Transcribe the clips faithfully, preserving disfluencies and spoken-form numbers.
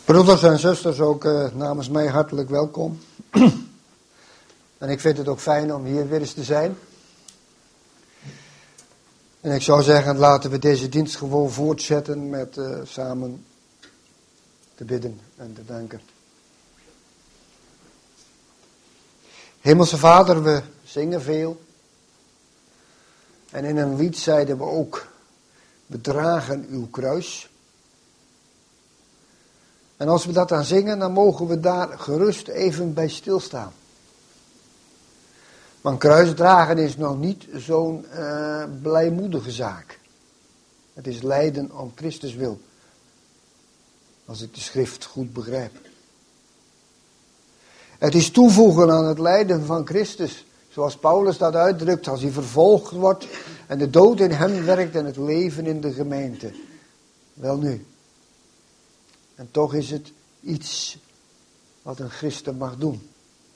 Broeders en zusters, ook uh, namens mij hartelijk welkom. En ik vind het ook fijn om hier weer eens te zijn. En ik zou zeggen, laten we deze dienst gewoon voortzetten met uh, samen te bidden en te danken. Hemelse Vader, we zingen veel. En in een lied zeiden we ook, we dragen uw kruis. En als we dat dan zingen, dan mogen we daar gerust even bij stilstaan. Want kruisdragen is nog niet zo'n uh, blijmoedige zaak. Het is lijden om Christus wil. Als ik de schrift goed begrijp. Het is toevoegen aan het lijden van Christus. Zoals Paulus dat uitdrukt, als hij vervolgd wordt en de dood in hem werkt en het leven in de gemeente. Welnu. En toch is het iets wat een christen mag doen.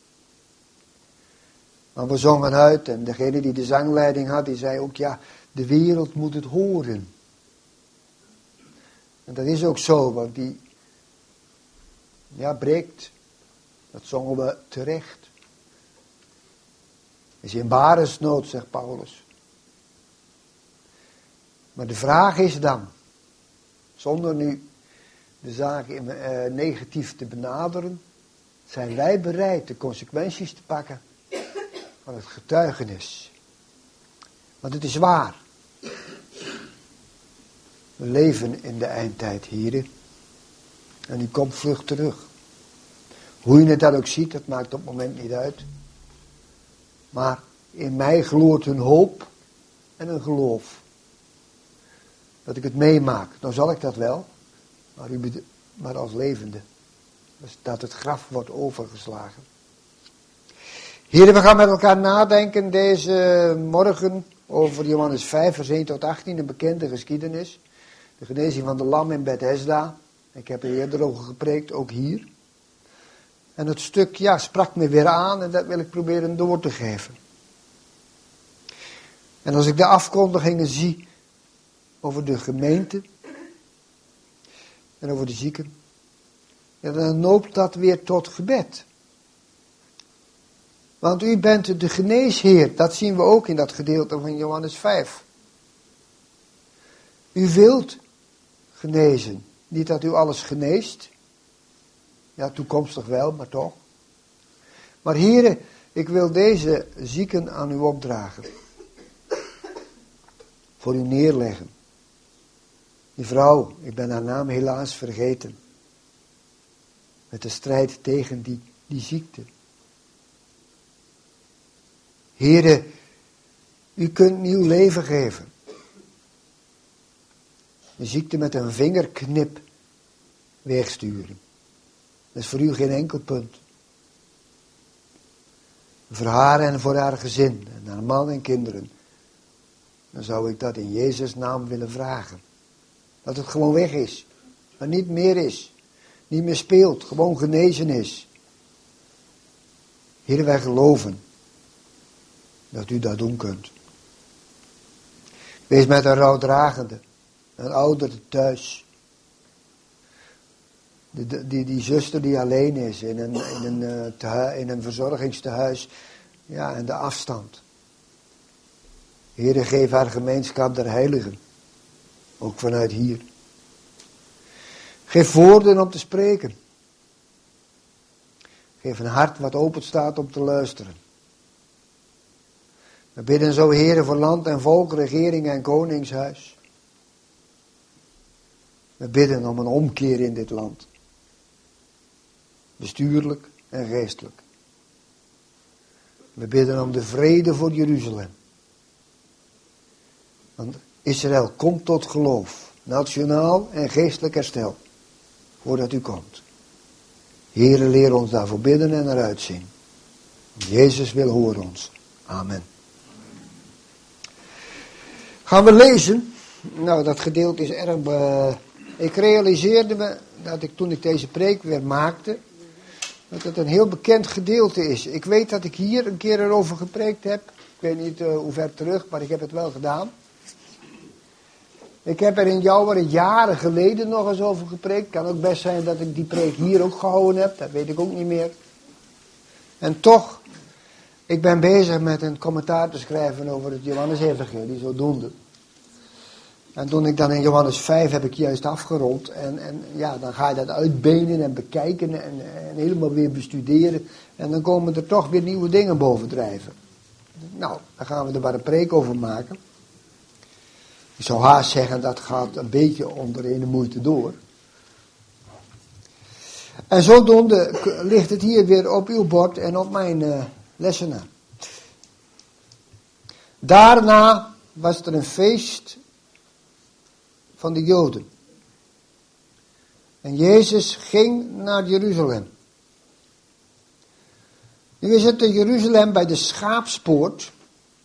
Maar we zongen uit en degene die de zangleiding had, die zei ook, ja, de wereld moet het horen. En dat is ook zo, want die, ja, breekt, dat zongen we terecht. Is in baresnood, zegt Paulus. Maar de vraag is dan, zonder nu de zaak uh, negatief te benaderen, zijn wij bereid de consequenties te pakken van het getuigenis. Want het is waar. We leven in de eindtijd, heren. En die komt vlug terug. Hoe je het dan ook ziet, dat maakt op het moment niet uit. Maar in mij gloort een hoop en een geloof. Dat ik het meemaak. Dan zal ik dat wel. Maar, u, maar als levende. Dus dat het graf wordt overgeslagen. Heren, we gaan met elkaar nadenken deze morgen over Johannes vijf, vers één tot achttien, een bekende geschiedenis. De genezing van de lam in Bethesda. Ik heb er eerder over gepreekt, ook hier. En het stuk, ja, sprak me weer aan en dat wil ik proberen door te geven. En als ik de afkondigingen zie over de gemeente en over de zieken, ja, dan noopt dat weer tot gebed. Want u bent de geneesheer, dat zien we ook in dat gedeelte van Johannes vijf. U wilt genezen, niet dat u alles geneest. Ja, toekomstig wel, maar toch. Maar heren, ik wil deze zieken aan u opdragen. Voor u neerleggen. Die vrouw, ik ben haar naam helaas vergeten. Met de strijd tegen die, die ziekte. Heren, u kunt nieuw leven geven. De ziekte met een vingerknip wegsturen. Dat is voor u geen enkel punt. Voor haar en voor haar gezin, en haar man en kinderen. Dan zou ik dat in Jezus' naam willen vragen. Dat het gewoon weg is. Maar niet meer is. Niet meer speelt. Gewoon genezen is. Heer, wij geloven dat u dat doen kunt. Wees met een rouwdragende. Een oudere thuis. Die, die, die zuster die alleen is in een, in een, uh, tehu- in een verzorgingstehuis. Ja, en de afstand. Heere, geef haar gemeenschap der heiligen. Ook vanuit hier. Geef woorden om te spreken. Geef een hart wat open staat om te luisteren. We bidden zo, Heere, voor land en volk, regering en koningshuis. We bidden om een omkeer in dit land. Bestuurlijk en geestelijk. We bidden om de vrede voor Jeruzalem. Want Israël komt tot geloof. Nationaal en geestelijk herstel. Voordat u komt. Heere, leer ons daarvoor bidden en eruit zien. Jezus wil horen ons. Amen. Gaan we lezen. Nou, dat gedeelte is erg... Be... Ik realiseerde me dat ik toen ik deze preek weer maakte, dat het een heel bekend gedeelte is. Ik weet dat ik hier een keer erover gepreekt heb. Ik weet niet uh, hoe ver terug, maar ik heb het wel gedaan. Ik heb er in Jouweren jaren geleden nog eens over gepreekt. Kan ook best zijn dat ik die preek hier ook gehouden heb. Dat weet ik ook niet meer. En toch, ik ben bezig met een commentaar te schrijven over het Johannes-evangelie, zodoende. En toen ik dan in Johannes vijf heb ik juist afgerond. En, en ja, dan ga je dat uitbenen en bekijken en, en helemaal weer bestuderen. En dan komen er toch weer nieuwe dingen bovendrijven. Nou, dan gaan we er maar een preek over maken. Ik zou haast zeggen, dat gaat een beetje onder ene moeite door. En zodoende ligt het hier weer op uw bord en op mijn uh, lessenaar. Daarna was er een feest van de Joden. En Jezus ging naar Jeruzalem. Nu is het in Jeruzalem bij de Schaapspoort.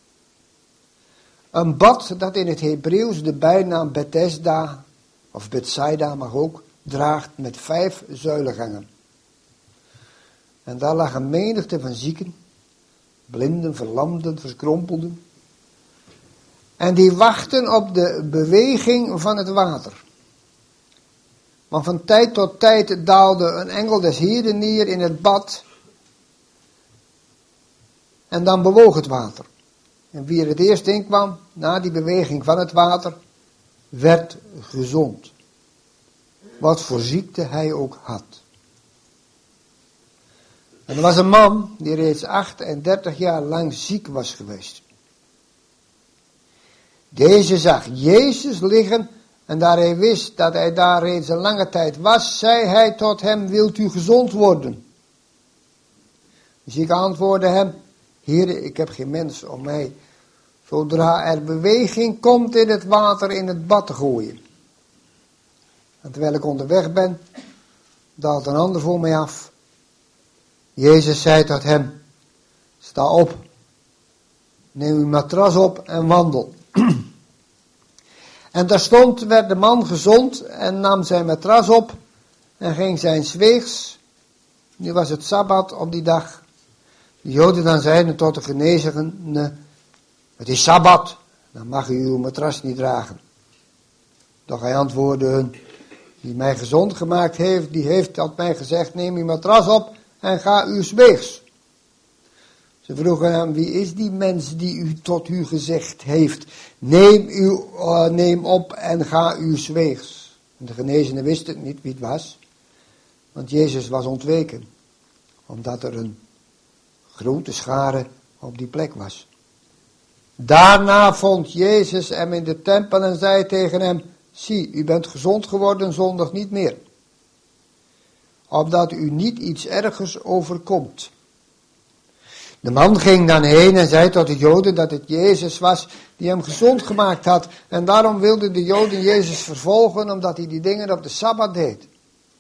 Een bad dat in het Hebreeuws de bijnaam Bethesda, of Bethsaida mag ook, draagt met vijf zuilengangen. En daar lag een menigte van zieken, blinden, verlamden, verschrompelden. En die wachten op de beweging van het water. Want van tijd tot tijd daalde een engel des Heeren neer in het bad. En dan bewoog het water. En wie er het eerst in kwam, na die beweging van het water, werd gezond. Wat voor ziekte hij ook had. En er was een man die reeds achtendertig jaar lang ziek was geweest. Deze zag Jezus liggen en daar hij wist dat hij daar reeds een lange tijd was, zei hij tot hem, wilt u gezond worden? De zieke antwoordde hem, Heere, ik heb geen mens om mij, zodra er beweging komt in het water in het bad te gooien. En terwijl ik onderweg ben, daalt een ander voor mij af. Jezus zei tot hem, sta op, neem uw matras op en wandel. En terstond werd de man gezond en nam zijn matras op en ging zijn weegs. Nu was het Sabbat op die dag. De Joden dan zeiden tot de genezigene, het is Sabbat, dan mag u uw matras niet dragen. Doch hij antwoordde hun, die mij gezond gemaakt heeft, die heeft tot mij gezegd, neem uw matras op en ga uw weegs. Ze vroegen hem, wie is die mens die u tot u gezegd heeft, neem, u, uh, neem op en ga uw weegs. En de genezene wist het niet wie het was, want Jezus was ontweken, omdat er een grote schare op die plek was. Daarna vond Jezus hem in de tempel en zei tegen hem, zie, u bent gezond geworden, zondig niet meer. Opdat u niet iets ergers overkomt. De man ging dan heen en zei tot de Joden dat het Jezus was die hem gezond gemaakt had. En daarom wilden de Joden Jezus vervolgen omdat hij die dingen op de Sabbat deed.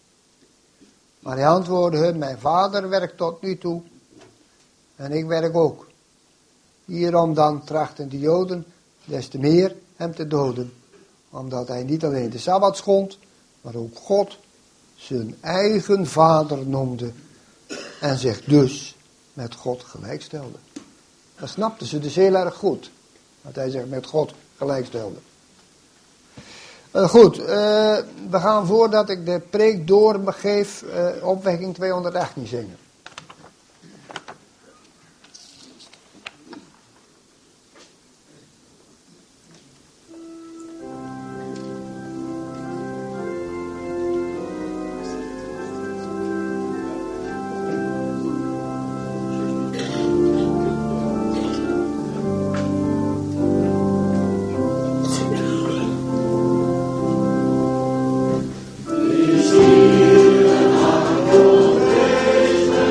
Maar hij antwoordde hun, mijn vader werkt tot nu toe en ik werk ook. Hierom dan trachten de Joden des te meer hem te doden. Omdat hij niet alleen de Sabbat schond, maar ook God zijn eigen vader noemde. En zich dus met God gelijkstelde. Dat snapten ze dus heel erg goed. Dat hij zich met God gelijkstelde. Uh, goed, uh, we gaan voordat ik de preek doorgeef, uh, opwekking tweehonderdachttien zingen. Thank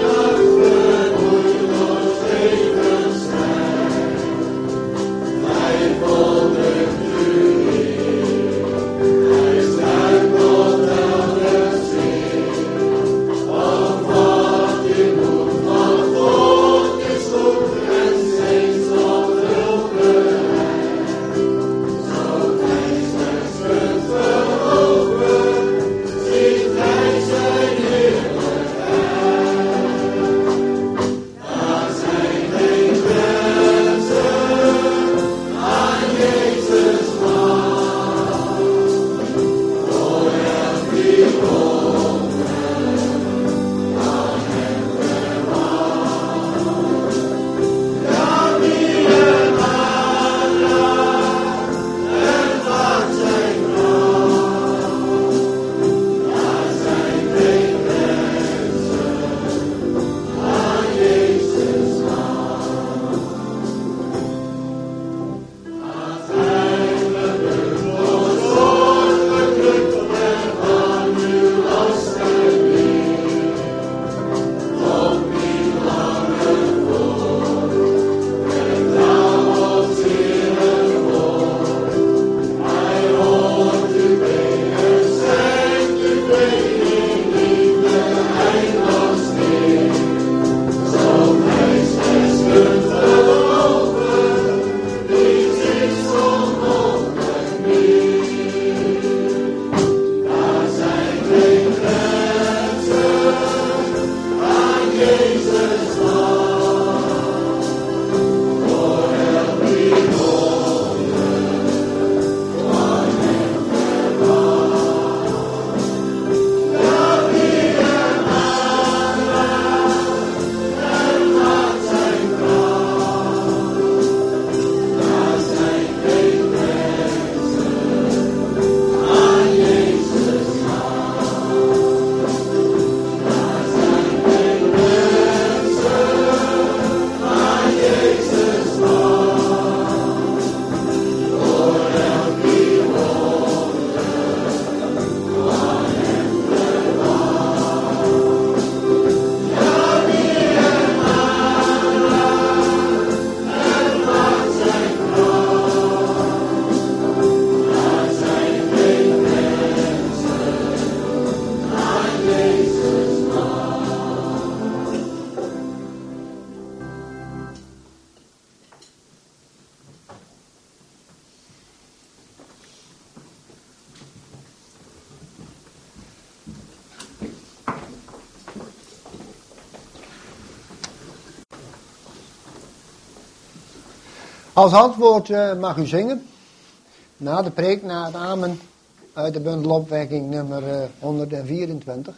Als antwoord uh, mag u zingen. Na de preek, na het amen uit de bundel opwekking nummer uh, honderdvierentwintig.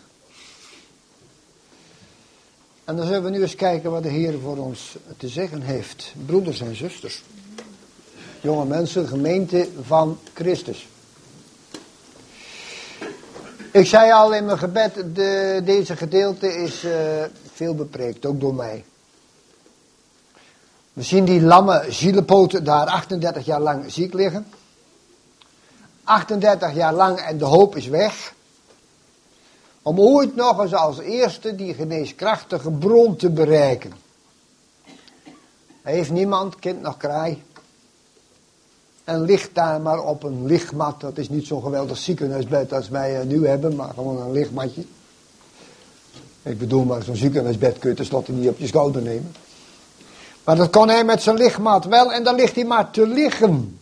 En dan zullen we nu eens kijken wat de Heer voor ons te zeggen heeft. Broeders en zusters. Jonge mensen, gemeente van Christus. Ik zei al in mijn gebed, de, deze gedeelte is uh, veel bepreekt, ook door mij. We zien die lamme zielepoot daar achtendertig jaar lang ziek liggen. achtendertig jaar lang en de hoop is weg. Om ooit nog eens als eerste die geneeskrachtige bron te bereiken. Hij heeft niemand, kind nog kraai. En ligt daar maar op een lichtmat. Dat is niet zo'n geweldig ziekenhuisbed als wij nu hebben, maar gewoon een lichtmatje. Ik bedoel, maar zo'n ziekenhuisbed kun je tenslotte niet op je schouder nemen. Maar dat kon hij met zijn lichtmat wel en dan ligt hij maar te liggen.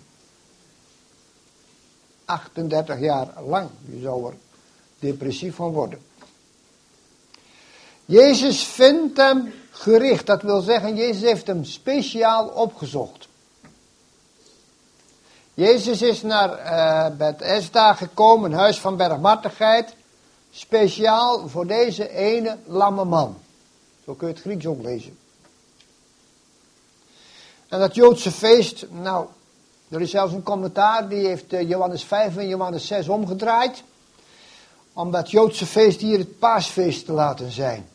achtendertig jaar lang. Je zou er depressief van worden. Jezus vindt hem gericht. Dat wil zeggen, Jezus heeft hem speciaal opgezocht. Jezus is naar uh, Bethesda gekomen, een huis van barmhartigheid, speciaal voor deze ene lamme man. Zo kun je het Grieks ook lezen. En dat Joodse feest, nou, er is zelfs een commentaar, die heeft uh, Johannes vijf en Johannes zes omgedraaid, om dat Joodse feest hier het paasfeest te laten zijn.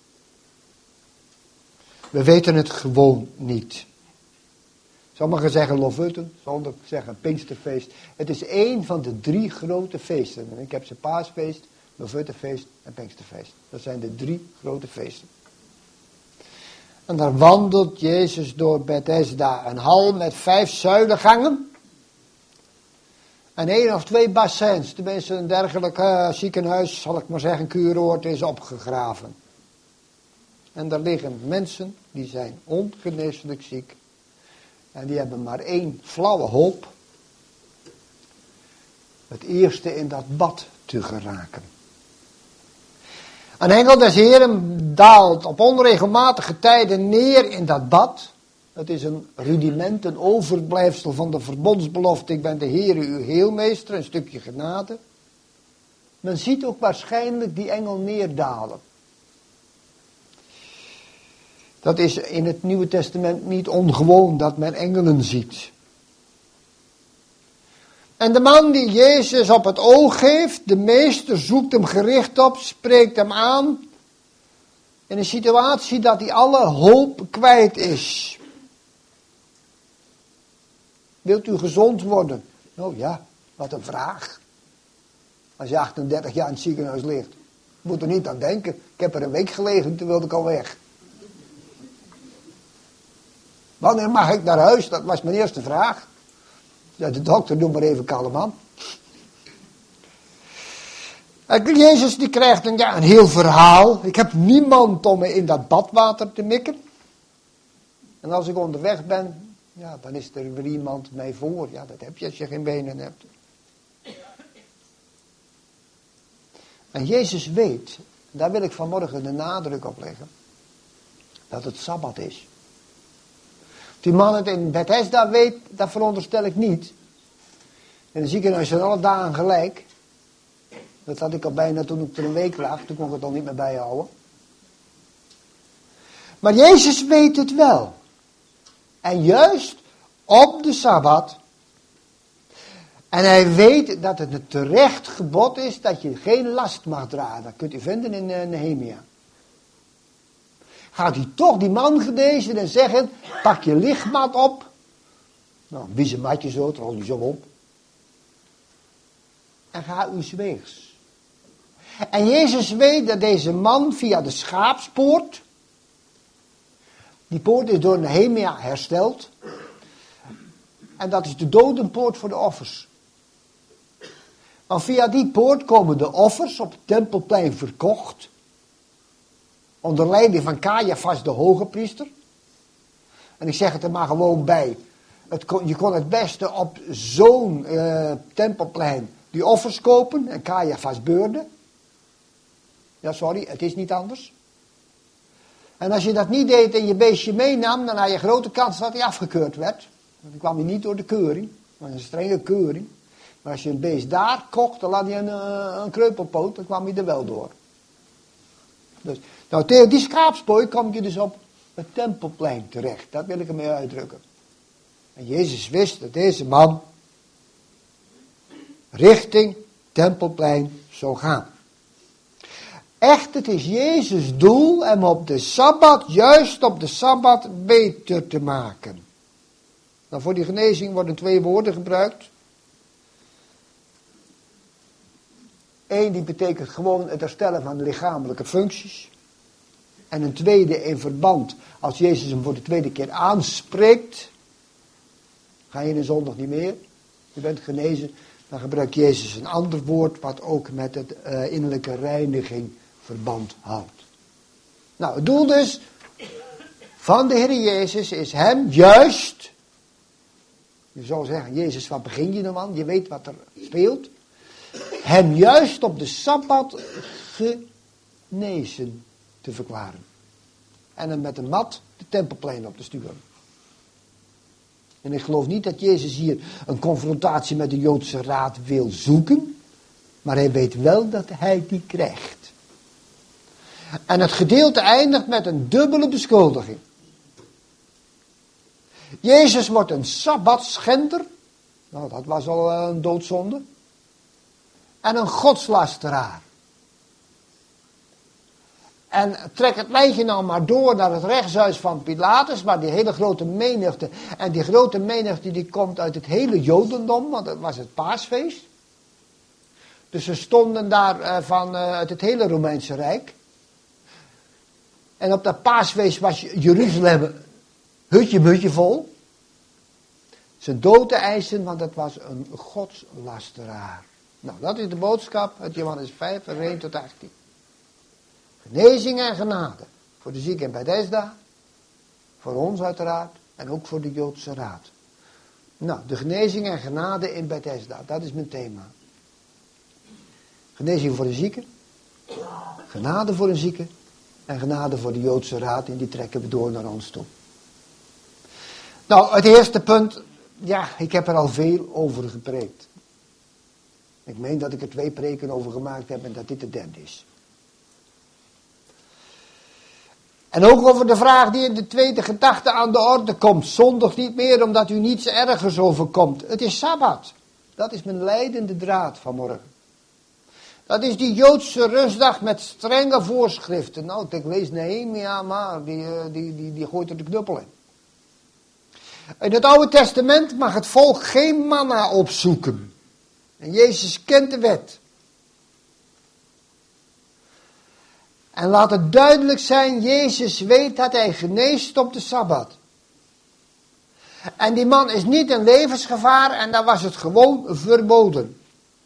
We weten het gewoon niet. Sommigen zeggen Lofutten, sommigen zeggen Pinksterfeest. Het is één van de drie grote feesten. Ik heb ze paasfeest, Lofuttenfeest en Pinksterfeest. Dat zijn de drie grote feesten. En daar wandelt Jezus door Bethesda, een hal met vijf zuilengangen. En één of twee bassins, tenminste een dergelijk uh, ziekenhuis, zal ik maar zeggen, kuuroord is opgegraven. En daar liggen mensen die zijn ongeneeslijk ziek. En die hebben maar één flauwe hoop. Het eerste in dat bad te geraken. Een engel des Heren daalt op onregelmatige tijden neer in dat bad. Het is een rudiment, een overblijfsel van de verbondsbelofte. Ik ben de Heere uw heelmeester, een stukje genade. Men ziet ook waarschijnlijk die engel neerdalen. Dat is in het Nieuwe Testament niet ongewoon dat men engelen ziet. En de man die Jezus op het oog heeft, de meester zoekt hem gericht op, spreekt hem aan. In een situatie dat hij alle hoop kwijt is. Wilt u gezond worden? Nou ja, wat een vraag. Als je achtendertig jaar in het ziekenhuis ligt. Moet er niet aan denken. Ik heb er een week gelegen, toen wilde ik al weg. Wanneer mag ik naar huis? Dat was mijn eerste vraag. Ja, de dokter, doe maar even kalm aan. En Jezus die krijgt een, ja, een heel verhaal. Ik heb niemand om me in dat badwater te mikken. En als ik onderweg ben, ja, dan is er weer iemand mij voor. Ja, dat heb je als je geen benen hebt. En Jezus weet, daar wil ik vanmorgen de nadruk op leggen, dat het Sabbat is. Die man het in Bethesda weet, dat veronderstel ik niet. In de ziekenhuis zijn alle dagen gelijk. Dat had ik al bijna toen ik er een week lag, toen kon ik het al niet meer bijhouden. Maar Jezus weet het wel. En juist op de Sabbat. En hij weet dat het een terecht gebod is dat je geen last mag dragen. Dat kunt u vinden in Nehemia. Gaat hij toch die man genezen en zeggen, pak je lichtmat op. Nou, wie zijn matje zo, het rolt hij zo op. En ga uw weegs. En Jezus weet dat deze man via de schaapspoort, die poort is door Nehemia hersteld. En dat is de dodenpoort voor de offers. Want via die poort komen de offers op het tempelplein verkocht. Onder leiding van Caiaphas de hoge priester. En ik zeg het er maar gewoon bij. Het kon, je kon het beste op zo'n uh, tempelplein die offers kopen. En Caiaphas beurde. Ja, sorry, het is niet anders. En als je dat niet deed en je beestje meenam, dan had je grote kans dat hij afgekeurd werd. Want die kwam hij niet door de keuring. Dat was een strenge keuring. Maar als je een beest daar kocht, dan laat hij een, een kreupelpoot, dan kwam hij er wel door. Dus, nou, tegen die schaapspooi kwam je dus op het Tempelplein terecht. Dat wil ik ermee uitdrukken. En Jezus wist dat deze man richting Tempelplein zou gaan. Echt, het is Jezus' doel hem op de Sabbat, juist op de Sabbat, beter te maken. Nou, voor die genezing worden twee woorden gebruikt. Eén die betekent gewoon het herstellen van de lichamelijke functies. En een tweede in verband, als Jezus hem voor de tweede keer aanspreekt. Ga je in zondag niet meer, je bent genezen. Dan gebruikt Jezus een ander woord wat ook met het uh, innerlijke reiniging verband houdt. Nou, het doel dus van de Heer Jezus is hem juist, je zou zeggen, Jezus, wat begin je nou aan? Je weet wat er speelt. Hem juist op de Sabbat genezen te verklaren. En hem met een mat de Tempelplein op te sturen. En ik geloof niet dat Jezus hier een confrontatie met de Joodse raad wil zoeken. Maar hij weet wel dat hij die krijgt. En het gedeelte eindigt met een dubbele beschuldiging. Jezus wordt een sabbatschender. Nou, dat was al een doodzonde. En een godslasteraar. En trek het lijntje nou maar door naar het rechtshuis van Pilatus, waar die hele grote menigte, en die grote menigte die komt uit het hele Jodendom, want het was het paasfeest. Dus ze stonden daar uh, van, uh, uit het hele Romeinse Rijk. En op dat paasfeest was Jeruzalem hutje-mutje vol. Ze dood te eisen, want het was een godslasteraar. Nou, dat is de boodschap uit Johannes vijf, vers één tot achttien. Genezing en genade. Voor de zieken in Bethesda. Voor ons uiteraard. En ook voor de Joodse raad. Nou, de genezing en genade in Bethesda. Dat is mijn thema. Genezing voor de zieken. Genade voor een zieke. En genade voor de Joodse raad. En die trekken we door naar ons toe. Nou, het eerste punt. Ja, ik heb er al veel over gepreekt. Ik meen dat ik er twee preken over gemaakt heb en dat dit de derde is. En ook over de vraag die in de tweede gedachte aan de orde komt. Zondig niet meer omdat u niets ergers overkomt. Het is Sabbat. Dat is mijn leidende draad vanmorgen. Dat is die Joodse rustdag met strenge voorschriften. Nou, ik lees Nehemia, maar die, die, die, die gooit er de knuppel in. In het Oude Testament mag het volk geen manna opzoeken. En Jezus kent de wet. En laat het duidelijk zijn, Jezus weet dat hij geneest op de Sabbat. En die man is niet in levensgevaar en dan was het gewoon verboden.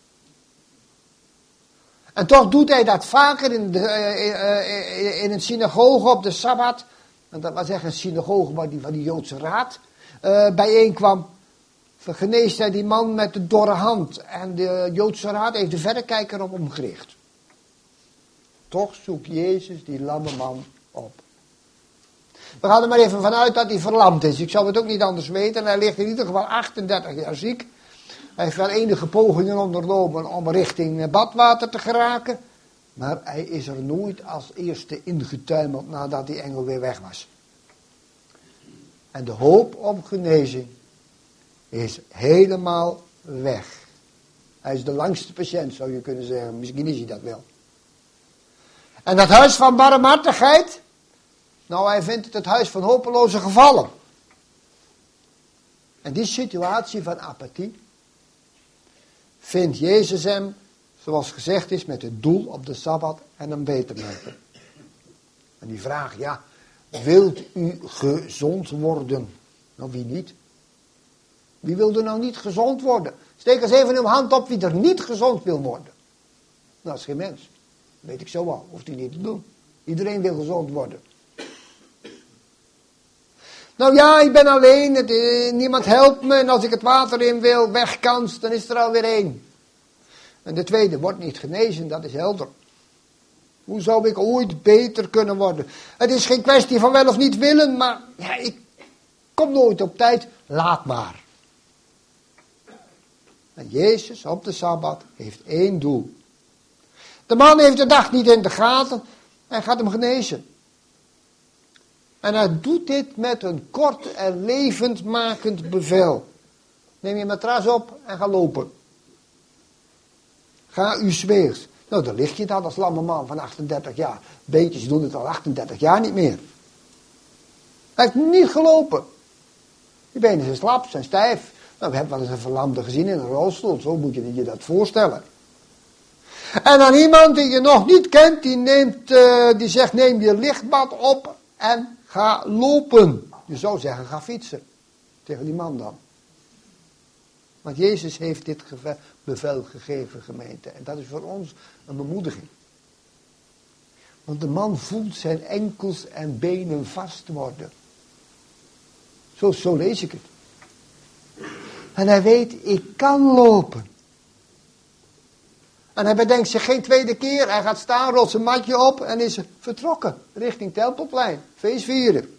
En toch doet hij dat vaker in, de, uh, in een synagoge op de Sabbat. En dat was echt een synagoge waar die van die Joodse raad uh, bijeenkwam. Geneest hij die man met de dorre hand. En de Joodse raad heeft de verrekijker op hem gericht. Toch zoekt Jezus die lamme man op. We gaan er maar even vanuit dat hij verlamd is. Ik zou het ook niet anders weten. Hij ligt in ieder geval achtendertig jaar ziek. Hij heeft wel enige pogingen ondernomen om richting badwater te geraken. Maar hij is er nooit als eerste ingetuimeld nadat die engel weer weg was. En de hoop op genezing is helemaal weg. Hij is de langste patiënt, zou je kunnen zeggen. Misschien is hij dat wel. En dat huis van barmhartigheid? Nou, hij vindt het het huis van hopeloze gevallen. En die situatie van apathie vindt Jezus hem, zoals gezegd is, met het doel op de Sabbat en hem beter maken. En die vraag, ja, wilt u gezond worden? Nou, wie niet? Wie wil er nou niet gezond worden? Steek eens even uw hand op wie er niet gezond wil worden. Nou, dat is geen mens. Dat weet ik zo wel, hoeft u niet te doen. Iedereen wil gezond worden. Nou ja, ik ben alleen, het, eh, niemand helpt me en als ik het water in wil, wegkans, dan is er alweer één. En de tweede wordt niet genezen, dat is helder. Hoe zou ik ooit beter kunnen worden? Het is geen kwestie van wel of niet willen, maar ja, ik, kom nooit op tijd, laat maar. En Jezus op de Sabbat heeft één doel. De man heeft de dag niet in de gaten en gaat hem genezen. En hij doet dit met een kort en levendmakend bevel. Neem je matras op en ga lopen. Ga u weegs. Nou, dan lig je dan als lamme man van achtendertig jaar. Beetjes doen het al achtendertig jaar niet meer. Hij heeft niet gelopen. Die benen zijn slap, zijn stijf. Nou, we hebben wel eens een verlamde gezien in een rolstoel. Zo moet je je dat voorstellen. En dan iemand die je nog niet kent, die, neemt, uh, die zegt neem je lichtbad op en ga lopen. Je zou zeggen ga fietsen. Tegen die man dan. Want Jezus heeft dit bevel gegeven, gemeente. En dat is voor ons een bemoediging. Want de man voelt zijn enkels en benen vast worden. Zo, zo lees ik het. En hij weet, ik kan lopen. En hij bedenkt zich geen tweede keer. Hij gaat staan, rolt zijn matje op en is vertrokken. Richting Tempelplein. Feest vieren.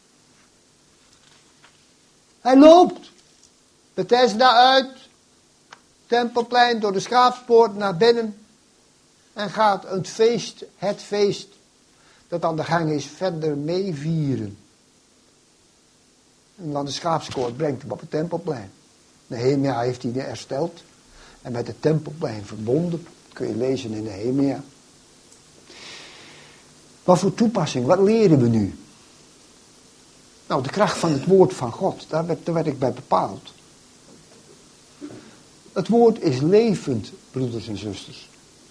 Hij loopt. Bethesda uit. Tempelplein door de Schaapspoort naar binnen. En gaat het feest, het feest dat aan de gang is, verder meevieren. En dan de Schaapspoort brengt hem op het Tempelplein. Nehemia heeft hij hersteld. En met het Tempelplein verbonden. Dat kun je lezen in Nehemia. Wat voor toepassing, wat leren we nu? Nou, de kracht van het woord van God, daar werd, daar werd ik bij bepaald. Het woord is levend, broeders en zusters.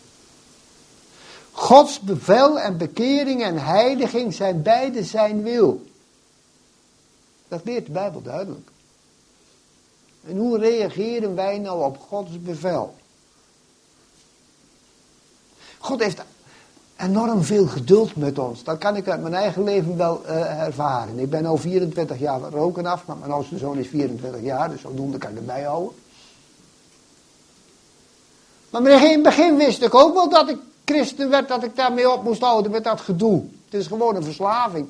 Gods bevel en bekering en heiliging zijn beide zijn wil. Dat leert de Bijbel duidelijk. En hoe reageren wij nou op Gods bevel? God heeft enorm veel geduld met ons. Dat kan ik uit mijn eigen leven wel uh, ervaren. Ik ben al vierentwintig jaar roken af, maar mijn oudste zoon is vierentwintig jaar, dus zodoende kan ik erbij houden. Maar in het begin wist ik ook wel dat ik christen werd, dat ik daarmee op moest houden met dat gedoe. Het is gewoon een verslaving.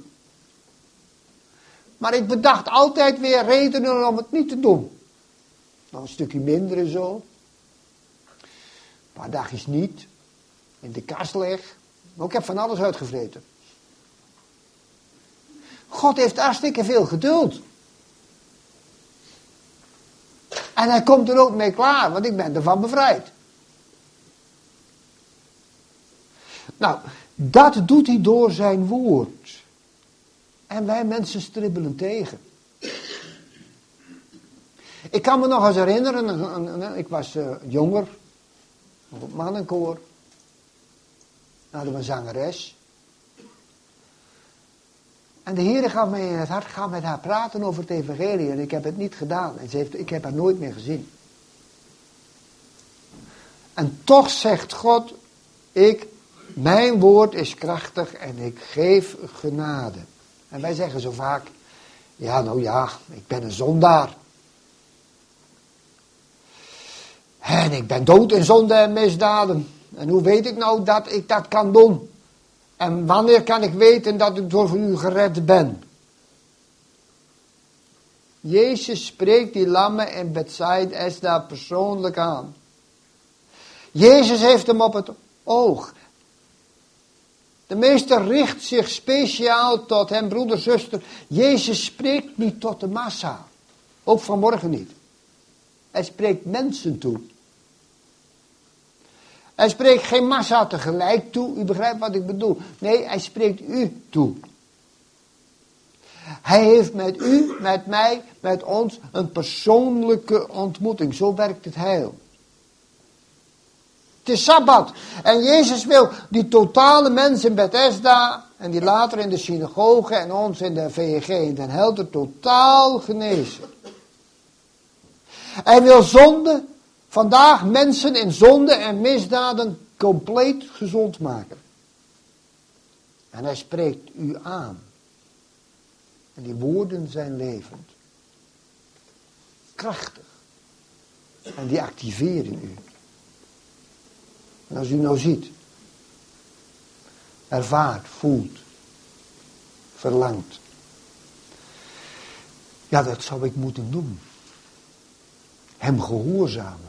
Maar ik bedacht altijd weer redenen om het niet te doen. Nog een stukje minder en zo. Een paar dagjes niet. In de kast leg. Maar ik heb van alles uitgevreten. God heeft hartstikke veel geduld. En hij komt er ook mee klaar, want ik ben ervan bevrijd. Nou, dat doet hij door zijn woord. En wij mensen stribbelen tegen. Ik kan me nog eens herinneren, ik was uh, jonger, op het mannenkoor. Dan hadden we een zangeres. En de Heer gaf mij in het hart, ga met haar praten over het evangelie. En ik heb het niet gedaan. En ze heeft, ik heb haar nooit meer gezien. En toch zegt God, ik, mijn woord is krachtig en ik geef genade. En wij zeggen zo vaak, ja nou ja, ik ben een zondaar. En ik ben dood in zonde en misdaden. En hoe weet ik nou dat ik dat kan doen? En wanneer kan ik weten dat ik door u gered ben? Jezus spreekt die lammen in Bethsaida persoonlijk aan. Jezus heeft hem op het oog. De meester richt zich speciaal tot hem, broeder, zuster. Jezus spreekt niet tot de massa. Ook vanmorgen niet. Hij spreekt mensen toe. Hij spreekt geen massa tegelijk toe. U begrijpt wat ik bedoel. Nee, hij spreekt u toe. Hij heeft met u, met mij, met ons een persoonlijke ontmoeting. Zo werkt het heil. Het is Sabbat. En Jezus wil die totale mens in Bethesda en die later in de synagoge en ons in de V E G in Den Helder totaal genezen. Hij wil zonde, vandaag mensen in zonde en misdaden compleet gezond maken. En hij spreekt u aan. En die woorden zijn levend. Krachtig. En die activeren u. En als u nou ziet, ervaart, voelt, verlangt. Ja, dat zou ik moeten doen. Hem gehoorzamen.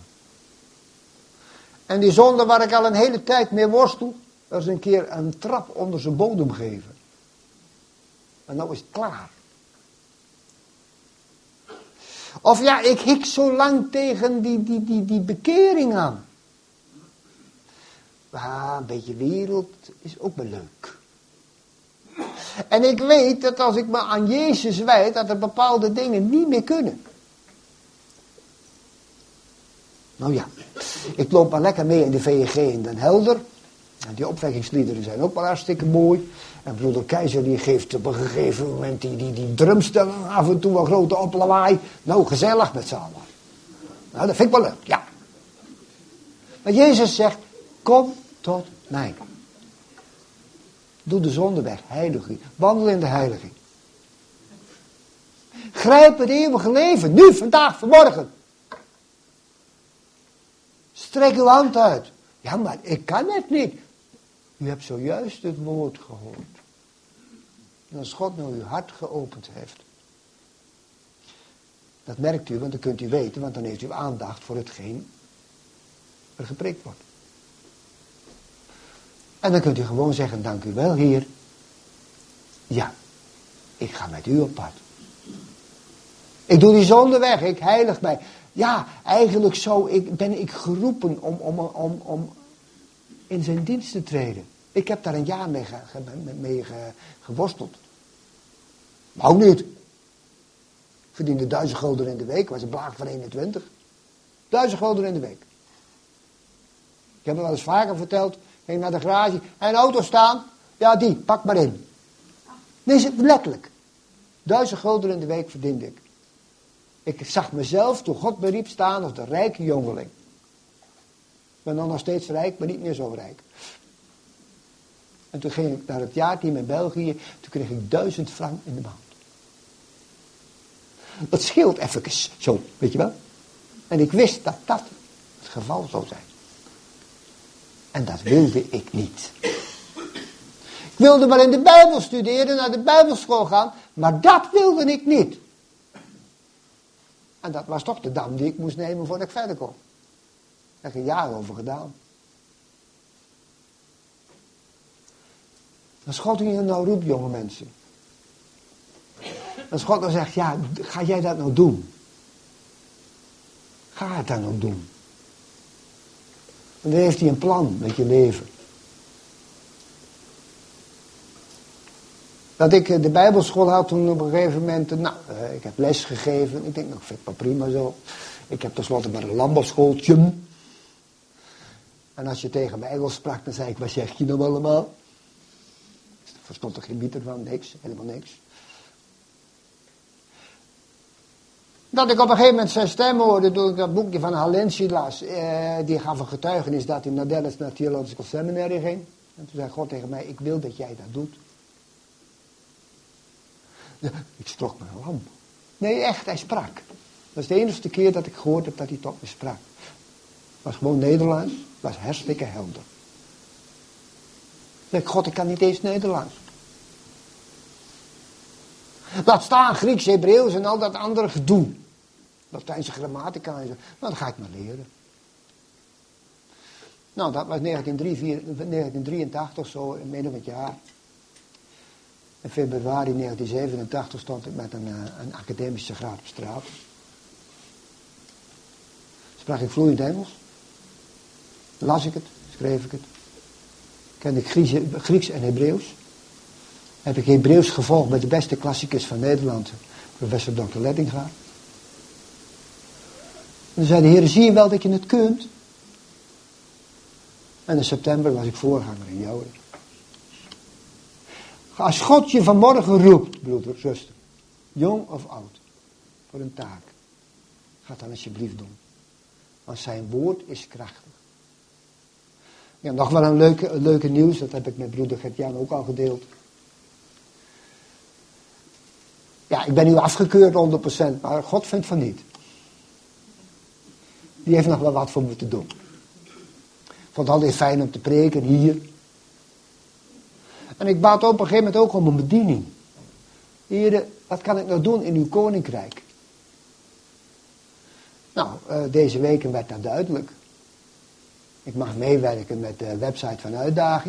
En die zonde waar ik al een hele tijd mee worstel, dat is een keer een trap onder zijn bodem geven. En nou is het klaar. Of ja, ik hik zo lang tegen die, die, die, die bekering aan. Maar een beetje wereld is ook wel leuk. En ik weet dat als ik me aan Jezus wijd, dat er bepaalde dingen niet meer kunnen. Nou ja, ik loop maar lekker mee in de V E G in Den Helder. En die opwekkingsliederen zijn ook wel hartstikke mooi. En broeder Keizer die geeft op een gegeven moment die, die, die drumstellen af en toe wel grote oplawaai. Nou, gezellig met z'n allen. Nou, dat vind ik wel leuk, ja. Maar Jezus zegt, kom tot mij. Doe de zonde weg, heilig u. Wandel in de heiliging. Grijp het eeuwige leven, nu, vandaag, vanmorgen. Strek uw hand uit. Ja, maar ik kan het niet. U hebt zojuist het woord gehoord. En als God nou uw hart geopend heeft. Dat merkt u, want dan kunt u weten, want dan heeft u aandacht voor hetgeen er gepreekt wordt. En dan kunt u gewoon zeggen, dank u wel, Heer. Ja, ik ga met u op pad. Ik doe die zonde weg, ik heilig mij. Ja, eigenlijk zou ik, ben ik geroepen om, om, om, om in zijn dienst te treden. Ik heb daar een jaar mee, ge, mee ge, geworsteld. Maar ook niet. Ik verdiende duizend gulden in de week, was een blaag van eenentwintig. Duizend gulden in de week. Ik heb het wel eens vaker verteld. Ging naar de garage. En een auto staan. Ja, die, pak maar in. Nee, letterlijk. Duizend gulden in de week verdiende ik. Ik zag mezelf, toen God me riep, staan als de rijke jongeling. Ik ben dan nog steeds rijk, maar niet meer zo rijk. En toen ging ik naar het jaarteam in België. Toen kreeg ik duizend frank in de maand. Dat scheelt even zo, weet je wel. En ik wist dat dat het geval zou zijn. En dat wilde ik niet. Ik wilde maar in de Bijbel studeren, naar de Bijbelschool gaan. Maar dat wilde ik niet. En dat was toch de dam die ik moest nemen voordat ik verder kon. Daar heb ik een jaar over gedaan. Als God hier nou roept, jonge mensen. Als God dan zegt, ja, ga jij dat nou doen? Ga het dan ook doen. En dan heeft hij een plan met je leven. Dat ik de Bijbelschool had toen op een gegeven moment, nou, ik heb les gegeven. Ik denk, nou, vind ik wel prima zo. Ik heb tenslotte maar een landbouwschooltje. En als je tegen mij Engels sprak, dan zei ik, wat zeg je nou allemaal? Ik verstond er geen meter van, niks, helemaal niks. Dat ik op een gegeven moment zijn stem hoorde, toen ik dat boekje van Halensi las. Eh, die gaf een getuigenis dat hij naar Dallas, naar het Theological Seminary ging. En toen zei God tegen mij, ik wil dat jij dat doet. Ja, ik strok mijn lamp. Nee, echt, hij sprak. Dat is de enige keer dat ik gehoord heb dat hij tot me sprak. Het was gewoon Nederlands, het was hartstikke helder. Ik zeg, God, ik kan niet eens Nederlands. Laat staan Grieks, Hebreeuws en al dat andere gedoe. Latijnse grammatica en zo. Nou, dat ga ik maar leren. Nou, dat was negentien drieëntachtig, zo in midden van het jaar. In februari negentien zevenentachtig stond ik met een, een academische graad op straat. Sprak ik vloeiend Engels. Las ik het, schreef ik het. Kende ik Grieks, Grieks en Hebreeuws. Heb ik Hebreeuws gevolgd met de beste klassicus van Nederland, professor dokter Lettinga. En toen zei de Heer, zie je wel dat je het kunt? En in september was ik voorganger in Joden. Als God je vanmorgen roept, broeder, zuster, jong of oud, voor een taak, ga het dan alsjeblieft doen. Want zijn woord is krachtig. Ja, nog wel een leuke, een leuke nieuws, dat heb ik met broeder Gert-Jan ook al gedeeld. Ja, ik ben nu afgekeurd honderd procent, maar God vindt van niet. Die heeft nog wel wat voor moeten doen. Ik vond het altijd fijn om te preken hier. En ik bad op een gegeven moment ook om een bediening. Heere, wat kan ik nou doen in uw koninkrijk? Nou, uh, deze weken werd dat duidelijk. Ik mag meewerken met de website van Uitdaging.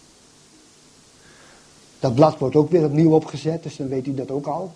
Dat blad wordt ook weer opnieuw opgezet, dus dan weet u dat ook al.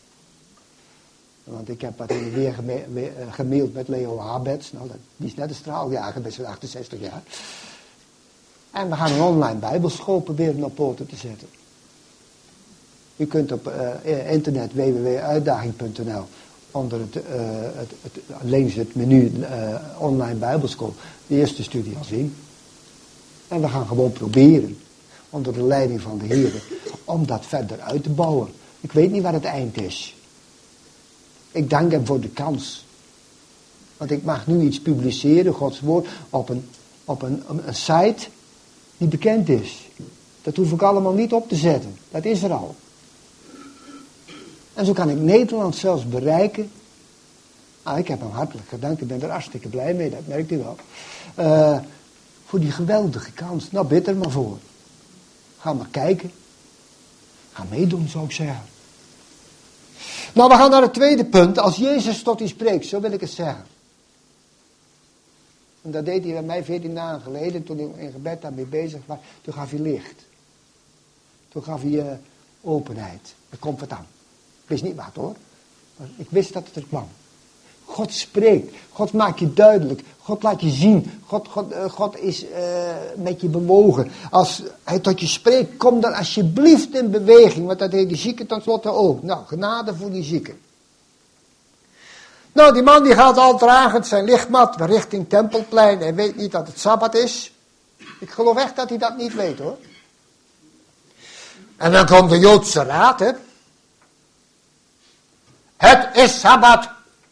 Want ik heb wat in de weer geme- me- gemaild met Leo Habets. Nou, dat, die is net een straaljager met zijn achtenzestig jaar. En we gaan een online bijbelschool proberen op poten te zetten. U kunt op uh, internet w w w punt uitdaging punt n l onder het, uh, het, het, links het menu uh, online bijbelschool de eerste studie al zien. En we gaan gewoon proberen, onder de leiding van de Heer, om dat verder uit te bouwen. Ik weet niet waar het eind is. Ik dank hem voor de kans. Want ik mag nu iets publiceren, Gods woord, op een, op een, een, een site die bekend is. Dat hoef ik allemaal niet op te zetten. Dat is er al. En zo kan ik Nederland zelfs bereiken. Ah, ik heb hem hartelijk gedankt. Ik ben er hartstikke blij mee, dat merkt u wel. Uh, voor die geweldige kans. Nou, bid er maar voor. Ga maar kijken. Ga meedoen, zou ik zeggen. Nou, we gaan naar het tweede punt. Als Jezus tot u spreekt, zo wil ik het zeggen. En dat deed hij bij mij veertien dagen geleden, toen ik in gebed daarmee bezig was. Toen gaf hij licht. Toen gaf hij uh, openheid. Er komt wat aan. Ik wist niet wat hoor. Maar ik wist dat het er kwam. God spreekt. God maakt je duidelijk. God laat je zien. God, God, uh, God is uh, met je bewogen. Als hij tot je spreekt, kom dan alsjeblieft in beweging. Want dat deed die zieke tenslotte ook. Nou, genade voor die zieke. Nou, die man die gaat al dragend zijn lichtmat richting Tempelplein. Hij weet niet dat het Sabbat is. Ik geloof echt dat hij dat niet weet hoor. En dan komt de Joodse raad, hè. Het is Sabbat.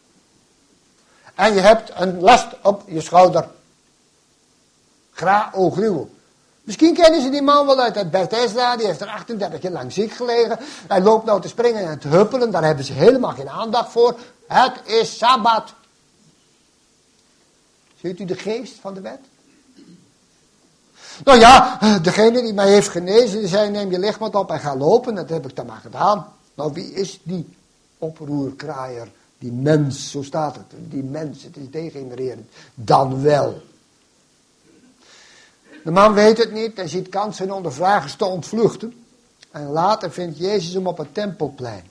En je hebt een last op je schouder. Gra, o gruwel. Misschien kennen ze die man wel uit het Bethesda. Die heeft er achtendertig jaar lang ziek gelegen. Hij loopt nou te springen en te huppelen. Daar hebben ze helemaal geen aandacht voor. Het is Sabbat. Ziet u de geest van de wet? Nou ja, degene die mij heeft genezen, die zei neem je lichtmat op en ga lopen. Dat heb ik dan maar gedaan. Nou, wie is die oproerkraaier? Die mens, zo staat het. Die mens, het is degenererend. Dan wel. De man weet het niet. Hij ziet kansen onder vragers te ontvluchten. En later vindt Jezus hem op het Tempelplein.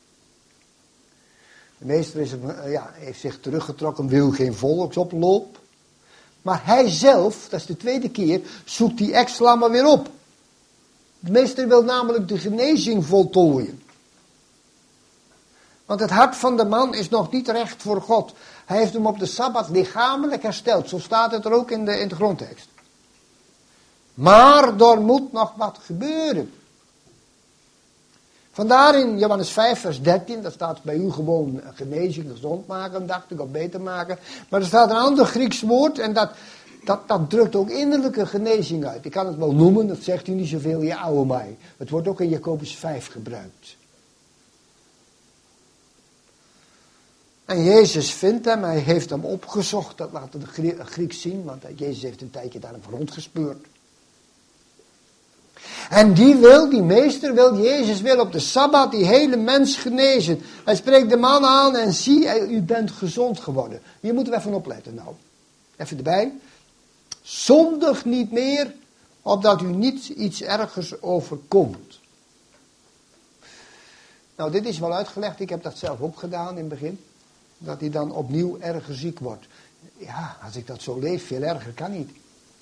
De meester is, ja, heeft zich teruggetrokken, wil geen volksoploop. Maar hij zelf, dat is de tweede keer, zoekt die ex-lammen weer op. De meester wil namelijk de genezing voltooien. Want het hart van de man is nog niet recht voor God. Hij heeft hem op de Sabbat lichamelijk hersteld. Zo staat het er ook in de, in de grondtekst. Maar er moet nog wat gebeuren. Vandaar in Johannes vijf vers dertien, dat staat bij u gewoon genezing, gezond maken, dacht ik, of beter maken. Maar er staat een ander Grieks woord en dat, dat, dat drukt ook innerlijke genezing uit. Ik kan het wel noemen, dat zegt u niet zoveel, je oude mij. Het wordt ook in Jacobus vijf gebruikt. En Jezus vindt hem, hij heeft hem opgezocht, dat laat de Grieks zien, want Jezus heeft een tijdje daar rondgespeurd. En die wil, die meester wil, Jezus wil op de Sabbat die hele mens genezen. Hij spreekt de man aan en zie, u bent gezond geworden. Hier moeten we even opletten nou. Even erbij. Zondig niet meer, opdat u niet iets ergers overkomt. Nou, dit is wel uitgelegd, ik heb dat zelf ook gedaan in het begin. Dat hij dan opnieuw erger ziek wordt. Ja, als ik dat zo lees, veel erger kan niet.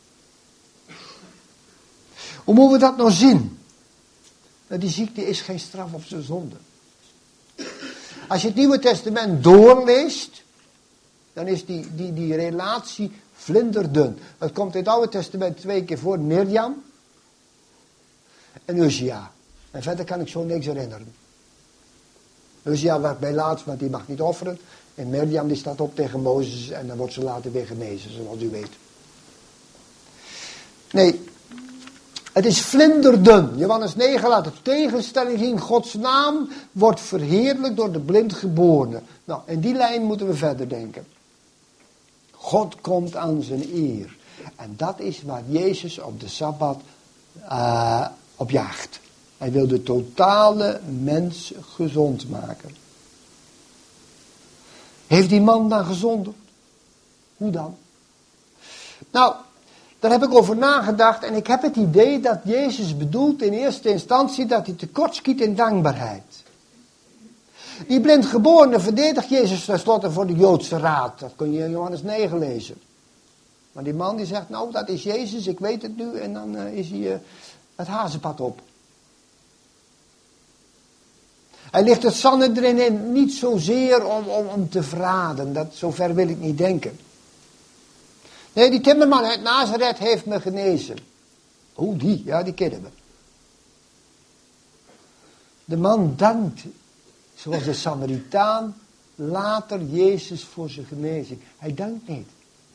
Hoe moeten we dat nou zien? Nou, die ziekte is geen straf op zijn zonde. Als je het Nieuwe Testament doorleest, dan is die, die, die relatie vlinderdun. Het komt in het Oude Testament twee keer voor, Mirjam en Uzia. En verder kan ik zo niks herinneren. Uzia werd bij laatst, want die mag niet offeren. En Mirjam die staat op tegen Mozes en dan wordt ze later weer genezen, zoals u weet. Nee, het is vlinderdun. Johannes negen laat de tegenstelling zien. Gods naam wordt verheerlijkt door de blindgeborene. Nou, in die lijn moeten we verder denken. God komt aan zijn eer. En dat is waar Jezus op de Sabbat uh, op jaagt. Hij wil de totale mens gezond maken. Heeft die man dan gezondigd? Hoe dan? Nou, daar heb ik over nagedacht en ik heb het idee dat Jezus bedoelt in eerste instantie dat hij tekortschiet in dankbaarheid. Die blindgeborene verdedigt Jezus tenslotte voor de Joodse raad. Dat kun je in Johannes negen lezen. Maar die man die zegt, nou dat is Jezus, ik weet het nu. En dan uh, is hij uh, het hazenpad op. Hij ligt het Sanhedrin in niet zozeer om, om, om te verraden. Dat, zover wil ik niet denken. Nee, die timmerman uit Nazareth heeft me genezen. Hoe die? Ja, die kennen we. De man dankt, zoals de Samaritaan, later Jezus voor zijn genezing. Hij dankt niet.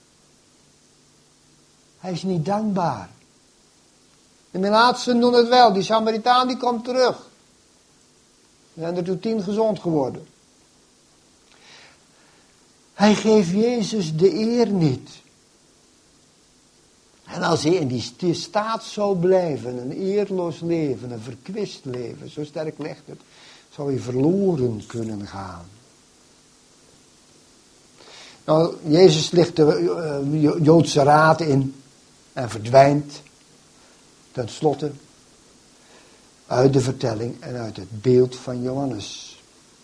Hij is niet dankbaar. De melaatsen doen het wel. Die Samaritaan die komt terug. Er zijn er toen tien gezond geworden. Hij geeft Jezus de eer niet. En als hij in die staat zou blijven, een eerloos leven, een verkwist leven, zo sterk legt het, zou hij verloren kunnen gaan. Nou, Jezus ligt de uh, Joodse raad in en verdwijnt ten slotte uit de vertelling en uit het beeld van Johannes.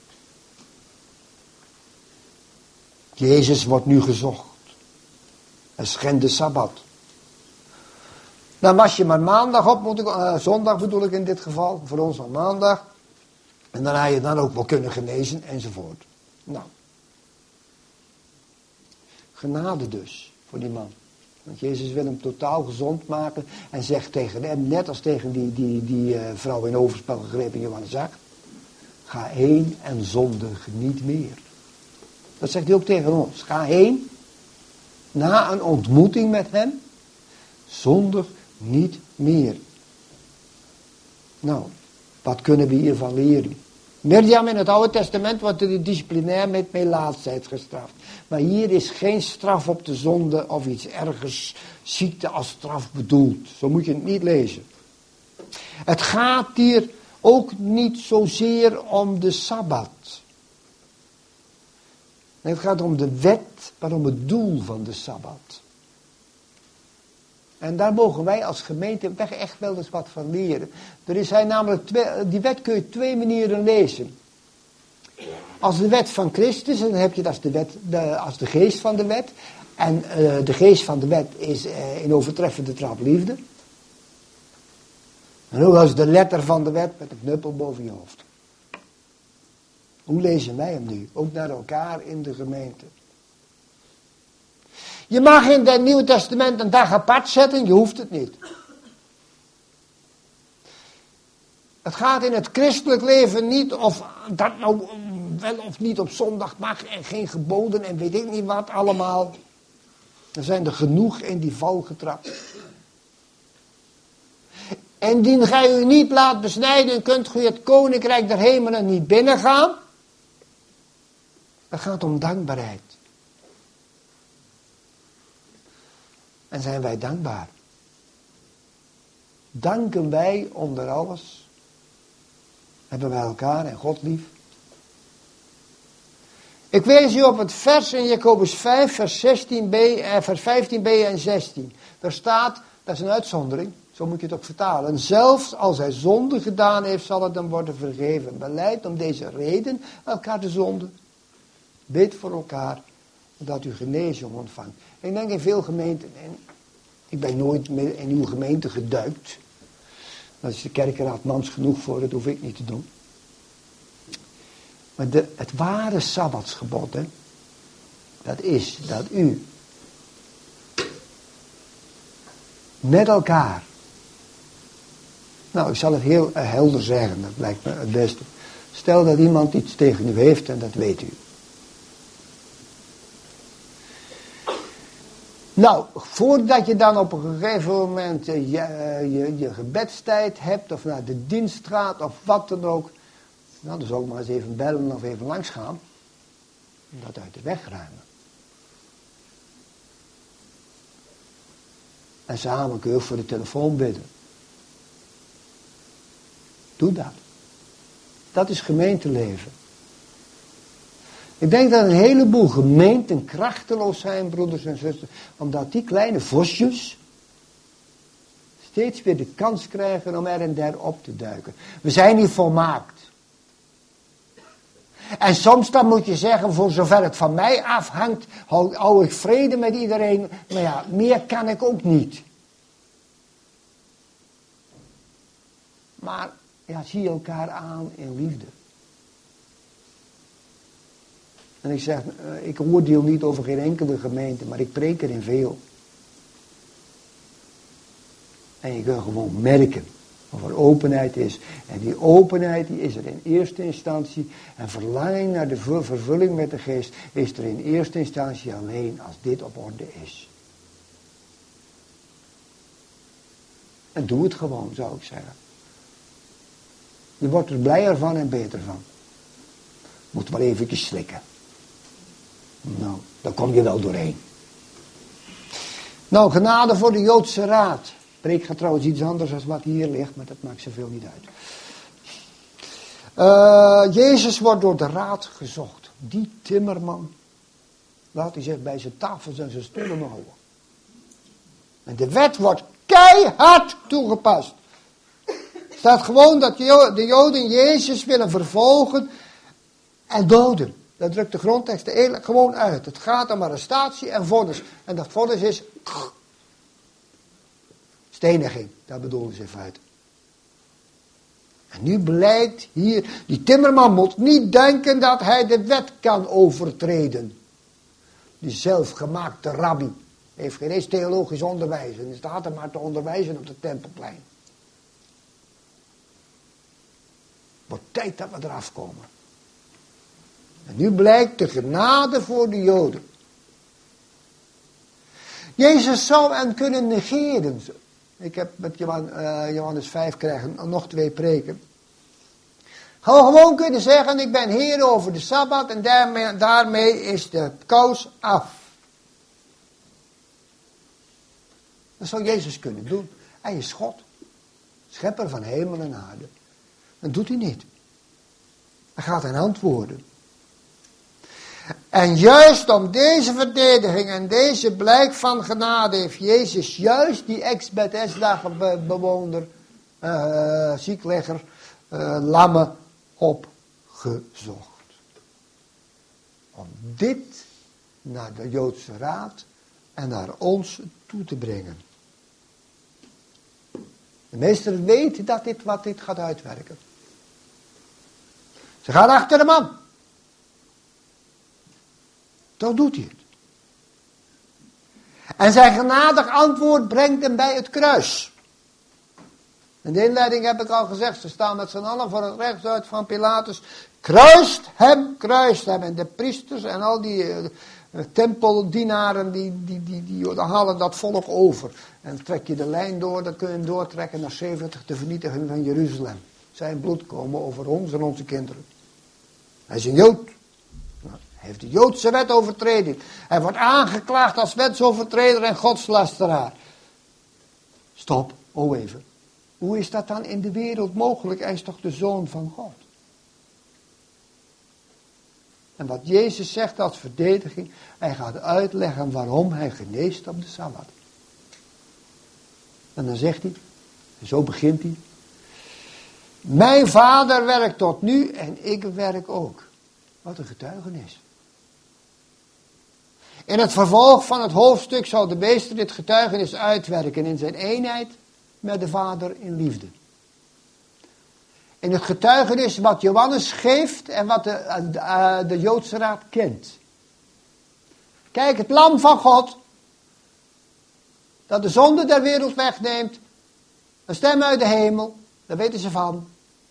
Jezus wordt nu gezocht. Hij schendt de Sabbat. Dan was je maar maandag op, moet ik, uh, zondag bedoel ik in dit geval, voor ons al maandag. En dan had je dan ook wel kunnen genezen enzovoort. Nou. Genade dus voor die man. Want Jezus wil hem totaal gezond maken en zegt tegen hem, net als tegen die, die, die uh, vrouw in overspel gegrepen in Johannes acht. Ga heen en zondig niet meer. Dat zegt hij ook tegen ons. Ga heen, na een ontmoeting met hem, zondig niet meer. Nou, wat kunnen we hiervan leren? Mirjam in het Oude Testament wordt er disciplinair met melaatsheid gestraft. Maar hier is geen straf op de zonde of iets ergers, ziekte als straf bedoeld. Zo moet je het niet lezen. Het gaat hier ook niet zozeer om de Sabbat. Nee, het gaat om de wet, maar om het doel van de Sabbat. En daar mogen wij als gemeente echt wel eens wat van leren. Er is hij namelijk twee, die wet kun je op twee manieren lezen. Als de wet van Christus, en dan heb je dat als de, wet, de, als de geest van de wet. En uh, de geest van de wet is uh, in overtreffende trap liefde. En ook als de letter van de wet met een knuppel boven je hoofd. Hoe lezen wij hem nu? Ook naar elkaar in de gemeente. Je mag in het Nieuwe Testament een dag apart zetten, je hoeft het niet. Het gaat in het christelijk leven niet of dat nou wel of niet op zondag mag en geen geboden en weet ik niet wat allemaal. Er zijn er genoeg in die val getrapt. En indien gij u niet laat besnijden, kunt u het koninkrijk der hemelen niet binnengaan. Het gaat om dankbaarheid. En zijn wij dankbaar? Danken wij onder alles? Hebben wij elkaar en God lief? Ik wees u op het vers in Jacobus vijf, vers, zestien b, eh, vers vijftien b en zestien. Daar staat, dat is een uitzondering, zo moet je het ook vertalen. Zelfs als hij zonde gedaan heeft, zal het hem worden vergeven. Beleid om deze reden elkaar te zonden. Bid voor elkaar, dat u genezing ontvangt. Ik denk in veel gemeenten, en ik ben nooit meer in uw gemeente geduikt. Daar is de kerkenraad mans genoeg voor, dat hoef ik niet te doen. Maar de, het ware sabbatsgebod, hè, dat is dat u met elkaar, nou ik zal het heel uh, helder zeggen, dat lijkt me het beste. Stel dat iemand iets tegen u heeft en dat weet u. Nou, voordat je dan op een gegeven moment je, je, je gebedstijd hebt, of naar de dienst gaat, of wat dan ook, nou, dan zou ik maar eens even bellen of even langs gaan. En dat uit de weg ruimen. En samen kun je ook voor de telefoon bidden. Doe dat. Dat is gemeenteleven. Ik denk dat een heleboel gemeenten krachteloos zijn, broeders en zusters, omdat die kleine vosjes steeds weer de kans krijgen om er en der op te duiken. We zijn niet volmaakt. En soms dan moet je zeggen, voor zover het van mij afhangt, hou, hou ik vrede met iedereen. Maar ja, meer kan ik ook niet. Maar ja, zie elkaar aan in liefde. En ik zeg, ik oordeel niet over geen enkele gemeente, maar ik preek er in veel. En je kunt gewoon merken of er openheid is. En die openheid die is er in eerste instantie. En verlanging naar de vervulling met de geest is er in eerste instantie alleen als dit op orde is. En doe het gewoon, zou ik zeggen. Je wordt er blijer van en beter van. Moet wel eventjes slikken. Nou, daar kom je wel doorheen. Nou, genade voor de Joodse Raad. Preek gaat trouwens iets anders dan wat hier ligt, maar dat maakt zoveel niet uit. Uh, Jezus wordt door de raad gezocht. Die timmerman, laat hij zich bij zijn tafels en zijn stoelen houden. En de wet wordt keihard toegepast. Er staat gewoon dat de Joden Jezus willen vervolgen en doden. Dat drukt de grondtekst eerlijk gewoon uit. Het gaat om arrestatie en vonnis. En dat vonnis is steniging. Daar bedoelen ze in feite. En nu blijkt hier, die timmerman moet niet denken dat hij de wet kan overtreden. Die zelfgemaakte rabbi heeft geen eens theologisch onderwijs. En staat er maar te onderwijzen op het tempelplein. Wordt tijd dat we eraf komen. En nu blijkt de genade voor de Joden. Jezus zou hen kunnen negeren. Ik heb met Johannes vijf krijgen nog twee preken. Gewoon kunnen zeggen, ik ben heer over de Sabbat en daarmee, daarmee is de kous af. Dat zou Jezus kunnen doen. Hij is God. Schepper van hemel en aarde. Dat doet hij niet. Hij gaat hen antwoorden. En juist om deze verdediging en deze blijk van genade heeft Jezus juist die ex-Bethesda bewoner, uh, zieklegger, uh, lamme opgezocht. Om dit naar de Joodse Raad en naar ons toe te brengen. De meester weet dat dit wat dit gaat uitwerken. Ze gaan achter de man. Toch doet hij het. En zijn genadig antwoord brengt hem bij het kruis. In de inleiding heb ik al gezegd, ze staan met z'n allen voor het rechtsuit van Pilatus. Kruist hem, kruist hem. En de priesters en al die uh, tempeldienaren, die, die, die, die, die halen dat volk over. En trek je de lijn door, dan kun je hem doortrekken naar zeventig, de vernietiging van Jeruzalem. Zijn bloed komen over ons en onze kinderen. Hij is een Jood. Hij heeft de Joodse wet overtreden. Hij wordt aangeklaagd als wetsovertreder en godslasteraar. Stop, oh even. Hoe is dat dan in de wereld mogelijk? Hij is toch de Zoon van God? En wat Jezus zegt als verdediging, hij gaat uitleggen waarom hij geneest op de Sabbat. En dan zegt hij, en zo begint hij. Mijn Vader werkt tot nu en ik werk ook. Wat een getuigenis. In het vervolg van het hoofdstuk zal de meester dit getuigenis uitwerken in zijn eenheid met de Vader in liefde. In het getuigenis wat Johannes geeft en wat de, de, de Joodse Raad kent. Kijk, het lam van God, dat de zonde der wereld wegneemt, een stem uit de hemel, daar weten ze van.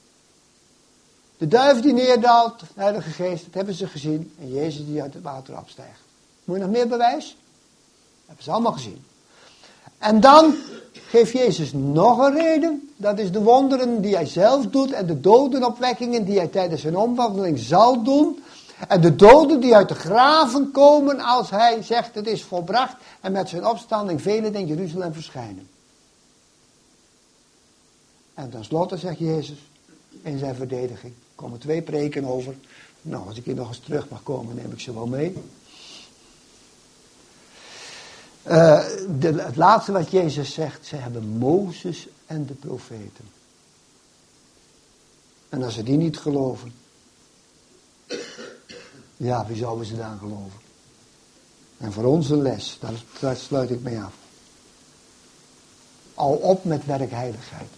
De duif die neerdaalt, de Heilige Geest, dat hebben ze gezien. En Jezus die uit het water opstijgt. Moet je nog meer bewijs? Dat hebben ze allemaal gezien. En dan geeft Jezus nog een reden. Dat is de wonderen die hij zelf doet. En de dodenopwekkingen die hij tijdens zijn omwandeling zal doen. En de doden die uit de graven komen als hij zegt het is volbracht. En met zijn opstanding velen in Jeruzalem verschijnen. En tenslotte zegt Jezus. in zijn verdediging. Er komen twee preken over. Nou, als ik hier nog eens terug mag komen, neem ik ze wel mee. Uh, de, het laatste wat Jezus zegt, ze hebben Mozes en de profeten. En als ze die niet geloven, ja, wie zouden ze dan geloven? En voor ons een les, daar, daar sluit ik mee af. Al op met werkheiligheid.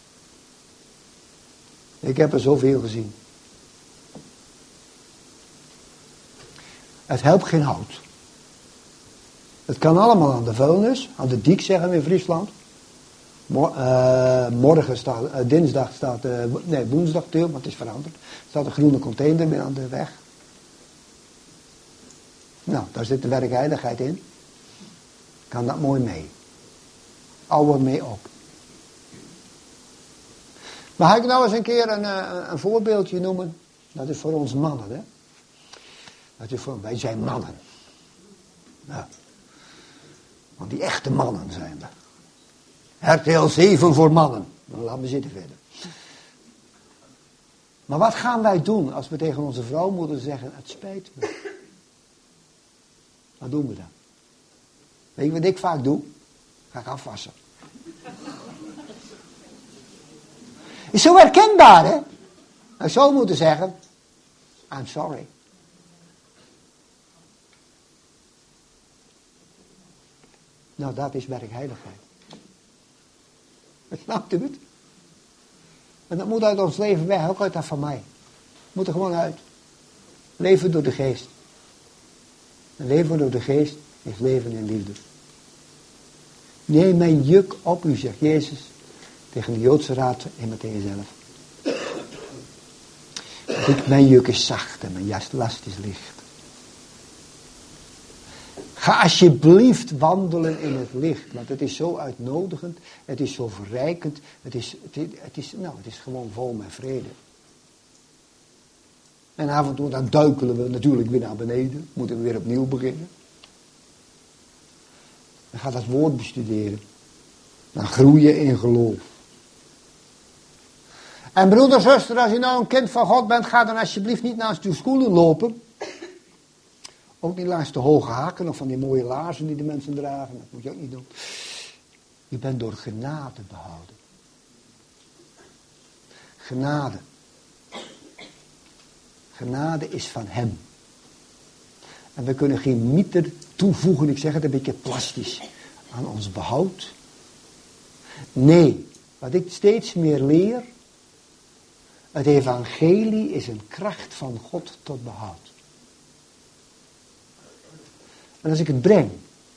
Ik heb er zoveel gezien. Het helpt geen hout. Het kan allemaal aan de vuilnis, aan de dik zeggen we in Friesland. Mor, uh, morgen staat, uh, dinsdag staat, uh, nee woensdag natuurlijk, want het is veranderd. Staat een groene container weer aan de weg. Nou, daar zit de werkheiligheid in. Kan dat mooi mee. Al wat mee op. Mag ik nou eens een keer een, een, een voorbeeldje noemen? Dat is voor ons mannen, hè. Dat is voor, wij zijn mannen. Nou, want die echte mannen zijn we. R T L zeven voor mannen. Dan laat me zitten verder. Maar wat gaan wij doen als we tegen onze vrouw moeten zeggen, het spijt me. Wat doen we dan? Weet je wat ik vaak doe? Ga ik afwassen. Is zo herkenbaar, hè? Ik zou moeten zeggen, I'm sorry. Nou, dat is werkheiligheid. Snapt u het? En dat moet uit ons leven weg, ook uit dat van mij. Moet er gewoon uit. Leven door de geest. En leven door de geest is leven in liefde. Neem mijn juk op u, zegt Jezus tegen de Joodse raad in Mattheüs zelf. Mijn juk is zacht en mijn last is licht. Ga alsjeblieft wandelen in het licht, want het is zo uitnodigend, het is zo verrijkend, het is, het is, het is, nou, het is gewoon vol met vrede. En af en toe dan duikelen we natuurlijk weer naar beneden, moeten we weer opnieuw beginnen. Dan ga dat woord bestuderen, dan groeien in geloof. En broeder, zuster, als je nou een kind van God bent, ga dan alsjeblieft niet naast uw schoenen lopen. Ook niet langs de hoge haken of van die mooie laarzen die de mensen dragen. Dat moet je ook niet doen. Je bent door genade behouden. Genade. Genade is van hem. En we kunnen geen mieter toevoegen, ik zeg het een beetje plastisch, aan ons behoud. Nee, wat ik steeds meer leer, het evangelie is een kracht van God tot behoud. En als ik het breng.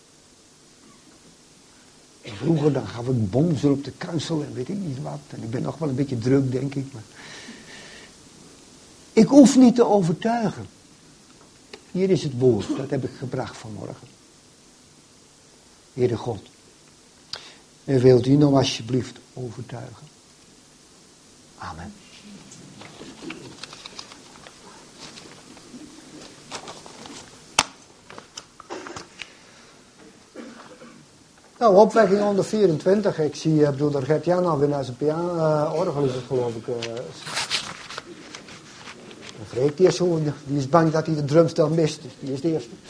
En vroeger dan gaf ik bomsel op de kansel en weet ik niet wat. En ik ben nog wel een beetje druk, denk ik. Maar ik hoef niet te overtuigen. Hier is het woord, dat heb ik gebracht vanmorgen. Heere God. En wilt u nou alsjeblieft overtuigen. Amen. Nou, opwekking onder vierentwintig. Ik zie uh, broeder Gert-Jan alweer naar zijn piano. Uh, orgel is het geloof ik. Uh, Freek, die is, zo, die is bang dat hij de drumstel mist. Dus die is de eerste.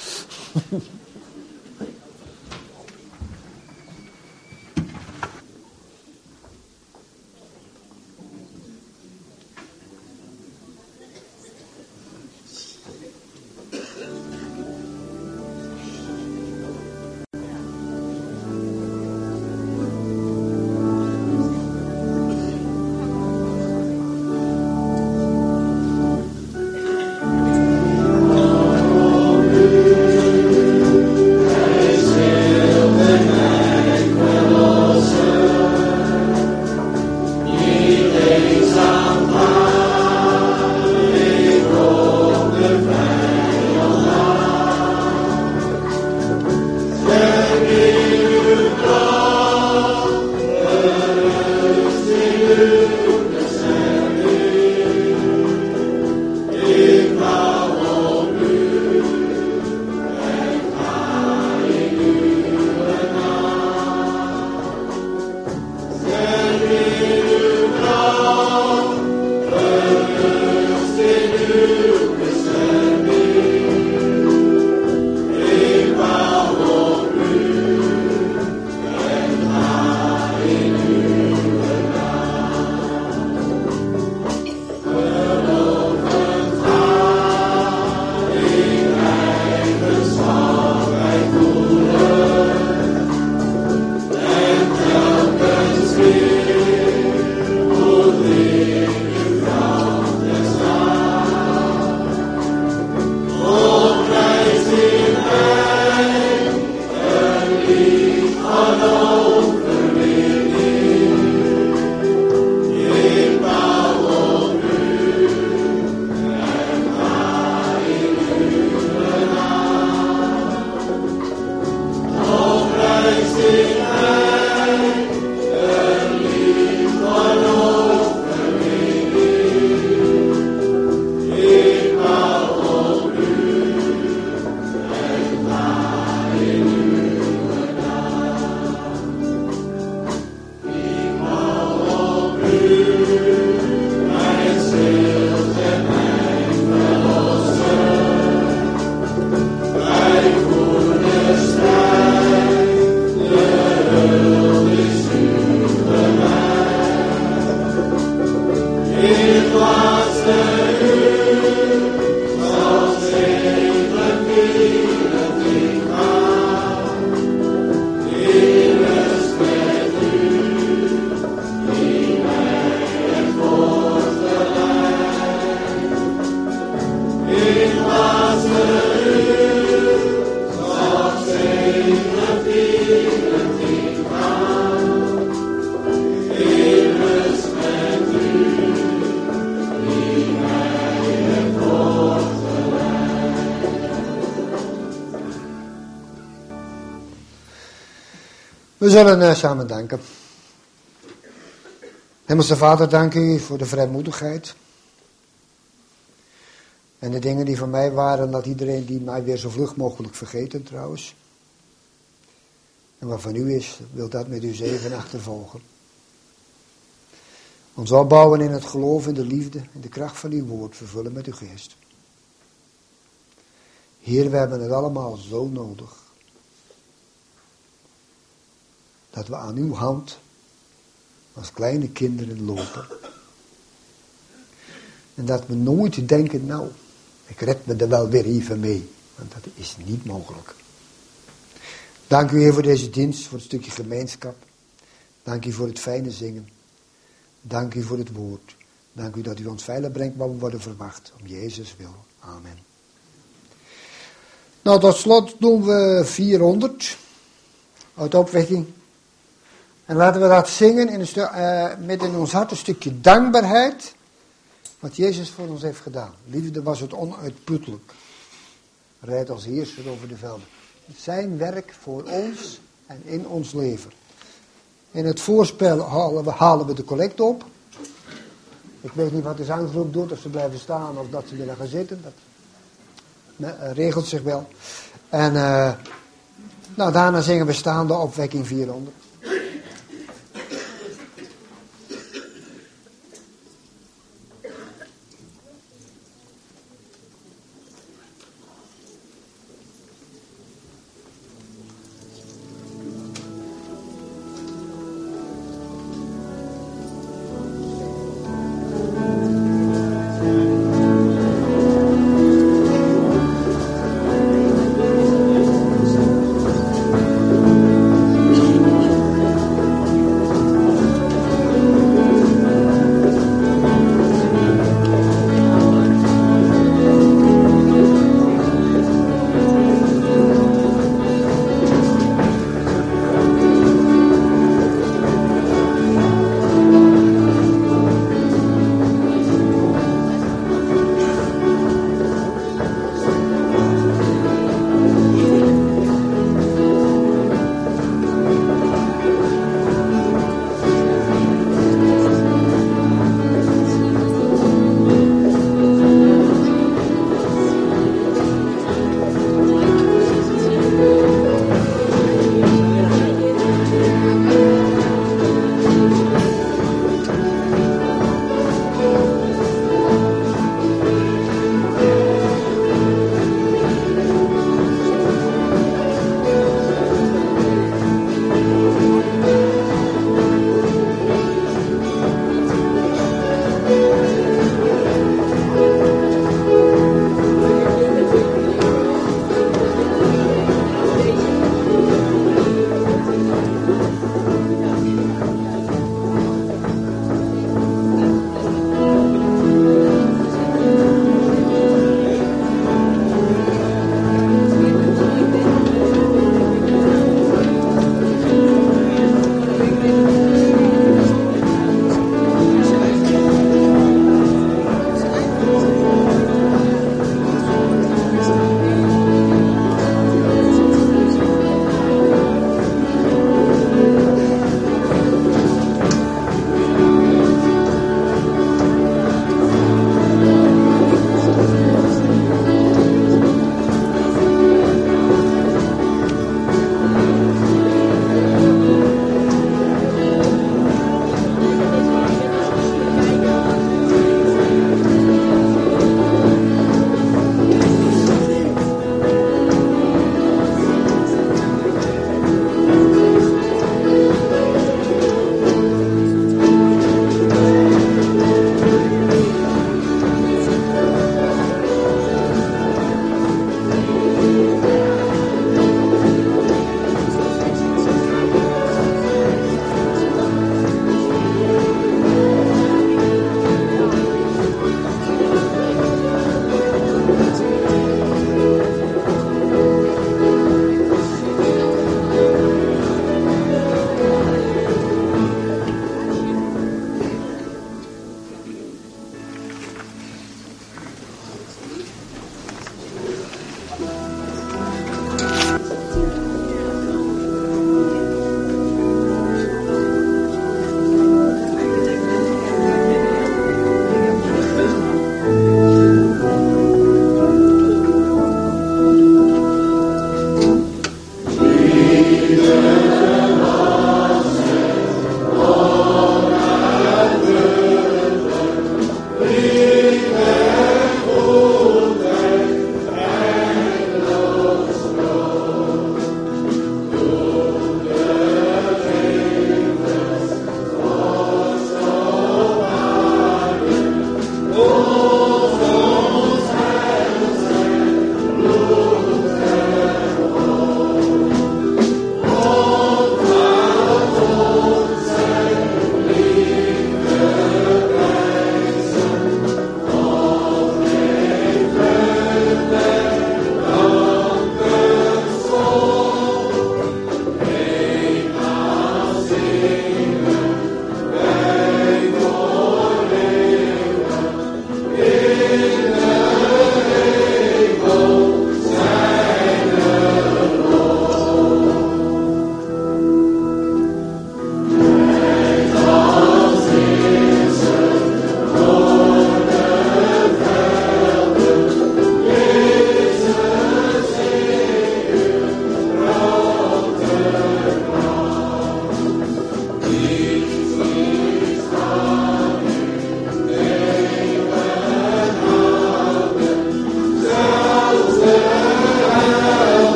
We zullen uh, samen danken. Hemelse Vader, dank u voor de vrijmoedigheid. En de dingen die van mij waren, laat iedereen die mij weer zo vlug mogelijk vergeten trouwens. En wat van u is, wil dat met uw zegen achtervolgen. Ons opbouwen in het geloof, in de liefde, in de kracht van uw woord, vervullen met uw geest. Heer, we hebben het allemaal zo nodig. Dat we aan uw hand als kleine kinderen lopen. En dat we nooit denken, nou, ik red me er wel weer even mee. Want dat is niet mogelijk. Dank u Heer voor deze dienst, voor het stukje gemeenschap. Dank u voor het fijne zingen. Dank u voor het woord. Dank u dat u ons veilig brengt waar we worden verwacht. Om Jezus wil. Amen. Nou, tot slot doen we vierhonderd. Uit opwekking. En laten we dat zingen in een stu- uh, met in ons hart een stukje dankbaarheid. Wat Jezus voor ons heeft gedaan. Liefde was het onuitputtelijk. Rijdt als heerser over de velden. Zijn werk voor ons en in ons leven. In het voorspel halen we, halen we de collect op. Ik weet niet wat de zanggroep doet. Of ze blijven staan of dat ze willen gaan zitten. Dat uh, regelt zich wel. En uh, nou, daarna zingen we staande opwekking vierhonderd. Thank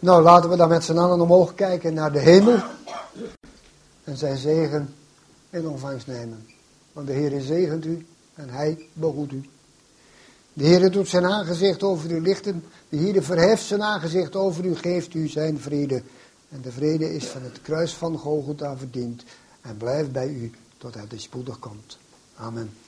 Nou, laten we dan met z'n allen omhoog kijken naar de hemel. En zijn zegen in ontvangst nemen. Want de Heer zegent u en hij behoedt u. De Heer doet zijn aangezicht over u lichten. De Heer verheft zijn aangezicht over u, geeft u zijn vrede. En de vrede is van het kruis van Golgotha verdiend. En blijft bij u tot hij spoedig komt. Amen.